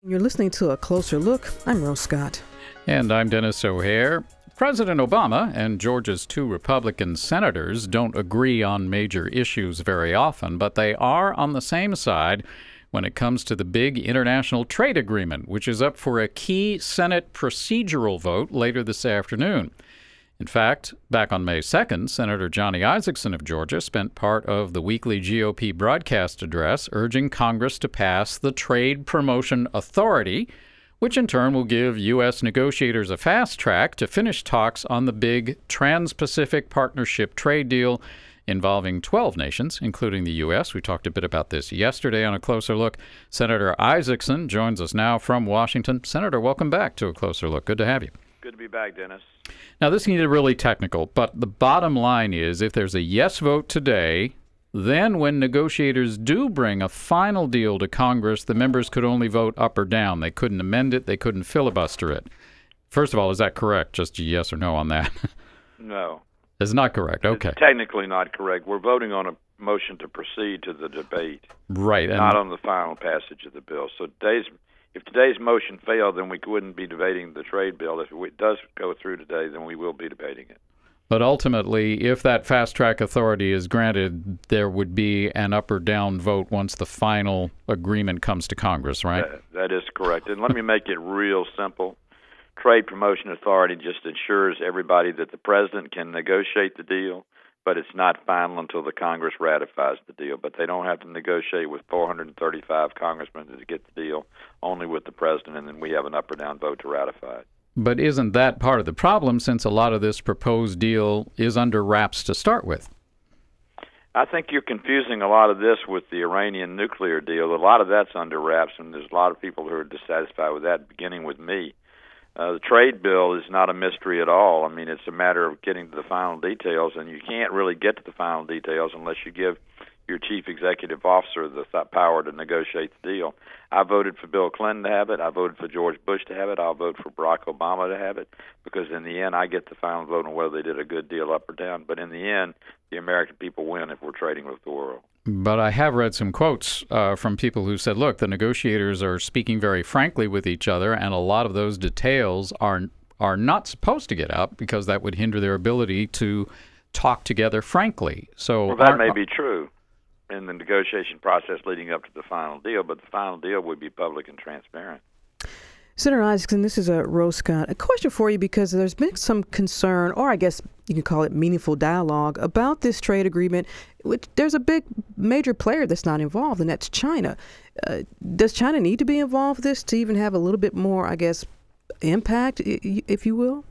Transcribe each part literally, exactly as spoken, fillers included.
You're listening to A Closer Look. I'm Rose Scott. And I'm Dennis O'Hare. President Obama and Georgia's two Republican senators don't agree on major issues very often, but they are on the same side when it comes to the big international trade agreement, which is up for a key Senate procedural vote later this afternoon. In fact, back on May second, Senator Johnny Isakson of Georgia spent part of the weekly G O P broadcast address urging Congress to pass the Trade Promotion Authority, which in turn will give U S negotiators a fast track to finish talks on the big Trans-Pacific Partnership trade deal involving twelve nations, including the U S. We talked a bit about this yesterday on A Closer Look. Senator Isakson joins us now from Washington. Senator, welcome back to A Closer Look. Good to have you. Good to be back, Dennis. Now, this can get really technical, but the bottom line is if there's a yes vote today, then when negotiators do bring a final deal to Congress, the members could only vote up or down. They couldn't amend it. They couldn't filibuster it. First of all, is that correct? Just a yes or no on that. No. It's not correct. Okay. It's technically not correct. We're voting on a motion to proceed to the debate. Right. And not on the final passage of the bill. So today's, if today's motion failed, then we wouldn't be debating the trade bill. If it does go through today, then we will be debating it. But ultimately, if that fast-track authority is granted, there would be an up or down vote once the final agreement comes to Congress, right? That, that is correct. And let me make it real simple. Trade Promotion Authority just ensures everybody that the president can negotiate the deal, but it's not final until the Congress ratifies the deal. But they don't have to negotiate with four hundred thirty-five congressmen to get the deal, only with the president, and then we have an up or down vote to ratify it. But isn't that part of the problem, since a lot of this proposed deal is under wraps to start with? I think you're confusing a lot of this with the Iranian nuclear deal. A lot of that's under wraps, and there's a lot of people who are dissatisfied with that, beginning with me. Uh, the trade bill is not a mystery at all. I mean, it's a matter of getting to the final details, and you can't really get to the final details unless you give your chief executive officer the th- power to negotiate the deal. I voted for Bill Clinton to have it. I voted for George Bush to have it. I'll vote for Barack Obama to have it, because in the end, I get the final vote on whether they did a good deal up or down. But in the end, the American people win if we're trading with the world. But I have read some quotes uh, from people who said, look, the negotiators are speaking very frankly with each other, and a lot of those details are are not supposed to get out because that would hinder their ability to talk together frankly. So well, that may be true in the negotiation process leading up to the final deal, but the final deal would be public and transparent. Senator Isakson, this is a Rose Scott. A question for you, because there's been some concern, or I guess you can call it meaningful dialogue, about this trade agreement. Which there's a big major player that's not involved, and that's China. Uh, does China need to be involved with this to even have a little bit more, I guess, impact, if you will?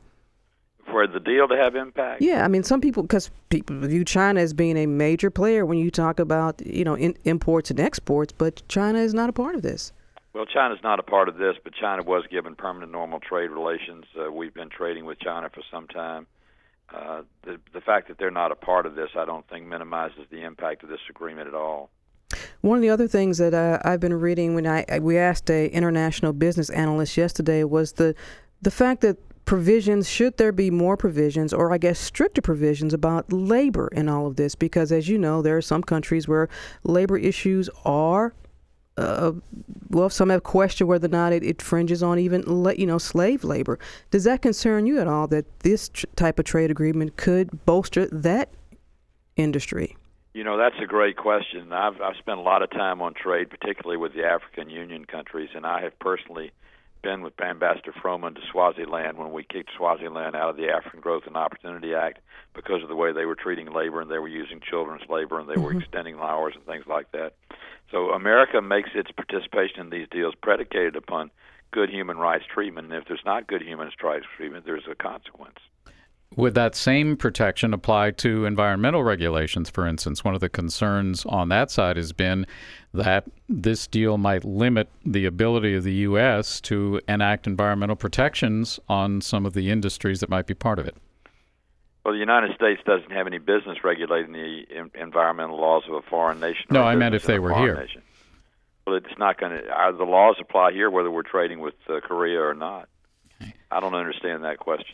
For the deal to have impact? Yeah, I mean, some people, because people view China as being a major player when you talk about, you know, in, imports and exports, but China is not a part of this. Well, China's not a part of this, but China was given permanent normal trade relations. Uh, we've been trading with China for some time. Uh, the, the fact that they're not a part of this, I don't think, minimizes the impact of this agreement at all. One of the other things that uh, I've been reading when I we asked a international business analyst yesterday was the the fact that provisions, should there be more provisions, or I guess stricter provisions about labor in all of this, because as you know, there are some countries where labor issues are Uh, well, some have questioned whether or not it, it fringes on even, le- you know, slave labor. Does that concern you at all, that this tr- type of trade agreement could bolster that industry? You know, that's a great question. I've, I've spent a lot of time on trade, particularly with the African Union countries, and I have personally been with Ambassador Froman to Swaziland when we kicked Swaziland out of the African Growth and Opportunity Act because of the way they were treating labor, and they were using children's labor, and they were mm-hmm. extending hours and things like that. So America makes its participation in these deals predicated upon good human rights treatment, and if there's not good human rights treatment, there's a consequence. Would that same protection apply to environmental regulations, for instance? One of the concerns on that side has been that this deal might limit the ability of the U S to enact environmental protections on some of the industries that might be part of it. Well, the United States doesn't have any business regulating the in- environmental laws of a foreign nation. No, I meant if they were here. Nation. Well, it's not going to. The laws apply here whether we're trading with uh, Korea or not. Okay. I don't understand that question.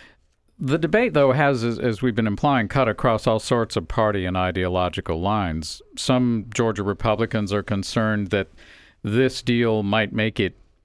The debate, though, has, as, as we've been implying, cut across all sorts of party and ideological lines. Some Georgia Republicans are concerned that this deal might make it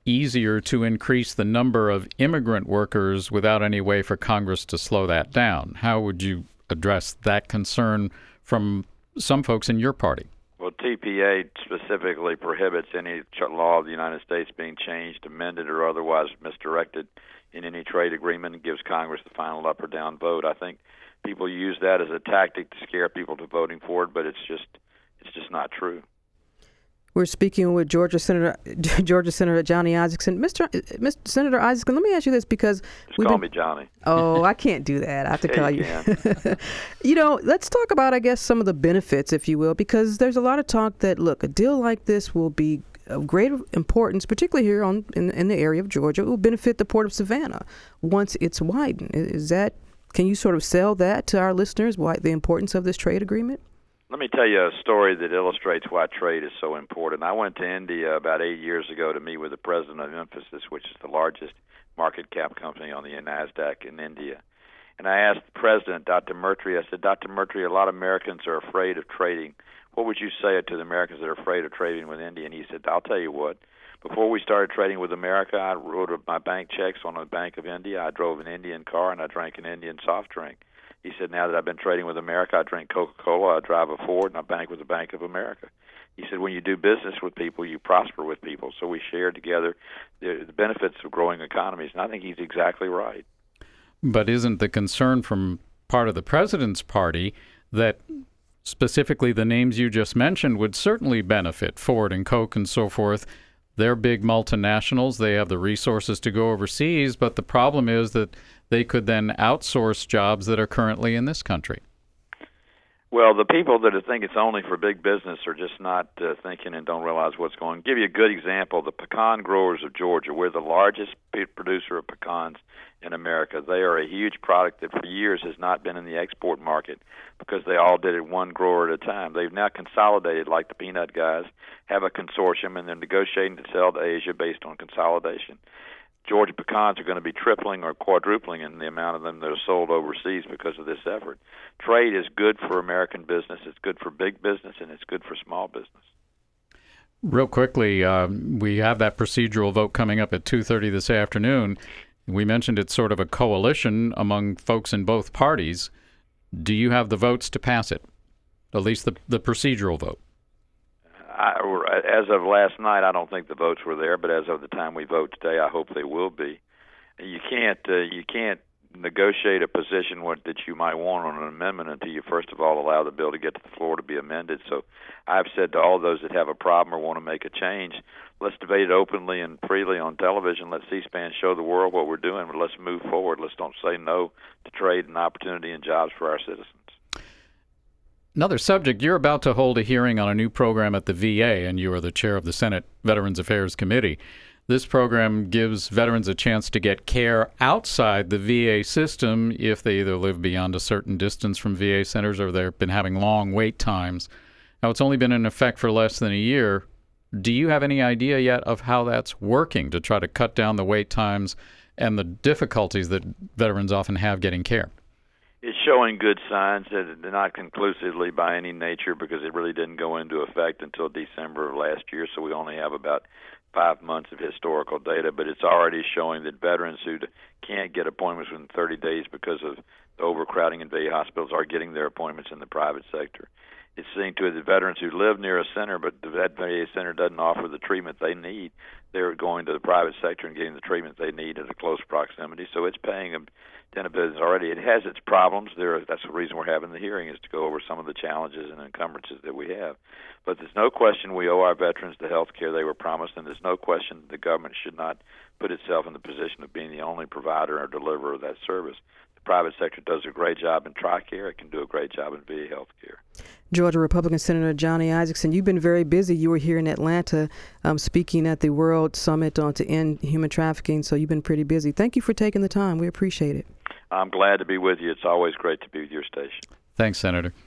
easier to increase the number of immigrant workers without any way for Congress to slow that down. How would you address that concern from some folks in your party? Well, T P A specifically prohibits any law of the United States being changed, amended, or otherwise misdirected in any trade agreement and gives Congress the final up or down vote. I think people use that as a tactic to scare people to voting for it, but it's just it's just not true. We're speaking with Georgia Senator Georgia Senator Johnny Isakson. Mister Mister Senator Isakson, let me ask you this because just call been, me Johnny. Oh, I can't do that. I have to yeah, call you. You. You know, let's talk about, I guess, some of the benefits, if you will, because there's a lot of talk that, look, a deal like this will be of great importance, particularly here on in, in the area of Georgia. It will benefit the Port of Savannah once it's widened. Is that? Can you sort of sell that to our listeners? Why the importance of this trade agreement? Let me tell you a story that illustrates why trade is so important. I went to India about eight years ago to meet with the president of Infosys, which is the largest market cap company on the NASDAQ in India. And I asked the president, Doctor Murtry, I said, Doctor Murtry, a lot of Americans are afraid of trading. What would you say to the Americans that are afraid of trading with India? And he said, I'll tell you what. Before we started trading with America, I wrote my bank checks on the Bank of India. I drove an Indian car, and I drank an Indian soft drink. He said, now that I've been trading with America, I drink Coca-Cola, I drive a Ford, and I bank with the Bank of America. He said, when you do business with people, you prosper with people. So we share together the, the benefits of growing economies, and I think he's exactly right. But isn't the concern from part of the president's party that specifically the names you just mentioned would certainly benefit, Ford and Coke and so forth? They're big multinationals. They have the resources to go overseas, but the problem is that they could then outsource jobs that are currently in this country. Well, the people that think it's only for big business are just not uh, thinking and don't realize what's going on. I'll give you a good example. The pecan growers of Georgia, we're the largest producer of pecans in America. They are a huge product that for years has not been in the export market because they all did it one grower at a time. They've now consolidated, like the peanut guys, have a consortium, and they're negotiating to sell to Asia based on consolidation. Georgia pecans are going to be tripling or quadrupling in the amount of them that are sold overseas because of this effort. Trade is good for American business, it's good for big business, and it's good for small business. Real quickly, uh, we have that procedural vote coming up at two thirty this afternoon. We mentioned it's sort of a coalition among folks in both parties. Do you have the votes to pass it, at least the, the procedural vote? I, as of last night, I don't think the votes were there, but as of the time we vote today, I hope they will be. You can't uh, you can't negotiate a position what, that you might want on an amendment until you first of all allow the bill to get to the floor to be amended. So I've said to all those that have a problem or want to make a change, let's debate it openly and freely on television. Let C-SPAN show the world what we're doing, but let's move forward. Let's don't say no to trade and opportunity and jobs for our citizens. Another subject, you're about to hold a hearing on a new program at the V A, and you are the chair of the Senate Veterans Affairs Committee. This program gives veterans a chance to get care outside the V A system if they either live beyond a certain distance from V A centers or they've been having long wait times. Now, it's only been in effect for less than a year. Do you have any idea yet of how that's working to try to cut down the wait times and the difficulties that veterans often have getting care? It's showing good signs, that not conclusively by any nature because it really didn't go into effect until December of last year, so we only have about five months of historical data, but it's already showing that veterans who can't get appointments within thirty days because of the overcrowding in V A hospitals are getting their appointments in the private sector. It's seeing to it that veterans who live near a center, but that V A center doesn't offer the treatment they need, they're going to the private sector and getting the treatment they need at a close proximity. So it's paying a ton of business already. It has its problems. There, that's the reason we're having the hearing, is to go over some of the challenges and encumbrances that we have. But there's no question we owe our veterans the health care they were promised, and there's no question the government should not put itself in the position of being the only provider or deliverer of that service. The private sector does a great job in TRICARE. It can do a great job in V A health care. Georgia Republican Senator Johnny Isakson, you've been very busy. You were here in Atlanta um, speaking at the World Summit on to End Human Trafficking, so you've been pretty busy. Thank you for taking the time. We appreciate it. I'm glad to be with you. It's always great to be with your station. Thanks, Senator.